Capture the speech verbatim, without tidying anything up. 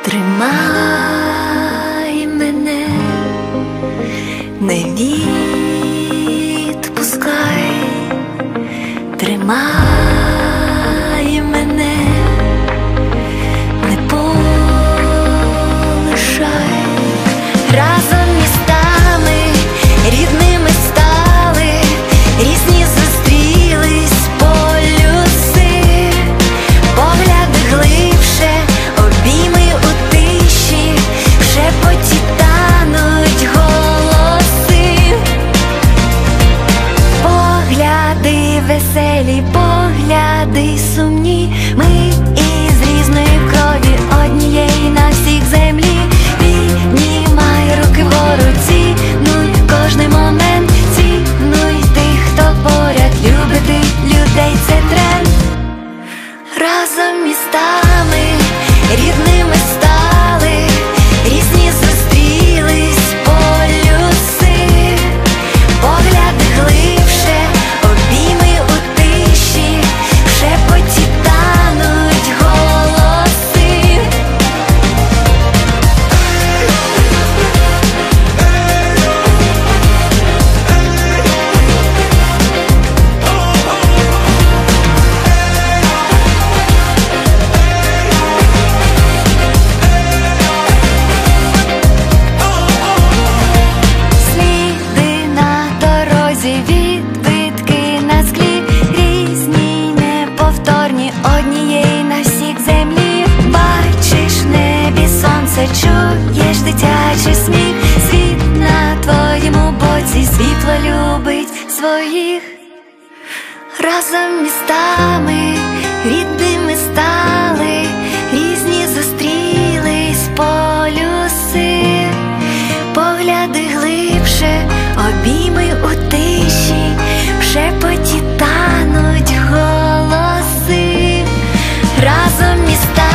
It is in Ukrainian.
Тримай мене, не відпускай, тримай мене, не полишай. Разом містами рідними стали, різні зустрілись полюси, погляди глибше, обійми у тиші, в шепоті тануть голоси. Погляди веселі, погляди сумні, ми із різної крові, однієї на всіх землі. Піднімай руки вгору, цінуй кожний момент, цінуй тих, хто поряд, любити людей – це тренд. Разом містами рідними стали, різні зустрілись полюси, погляди глибше, обійми у тиші, в шепоті тануть голоси. Сліди на дорозі, відбитки на склі, різні, неповторні, однієї на всіх землі. Бачиш в небі сонце, чуєш дитячий сміх, світ на твоєму боці, світло любить своїх. Разом містами рідними стали, різні зустрілись полюси, погляди глибше, обійми у тиші, в шепоті тануть голоси. Разом містами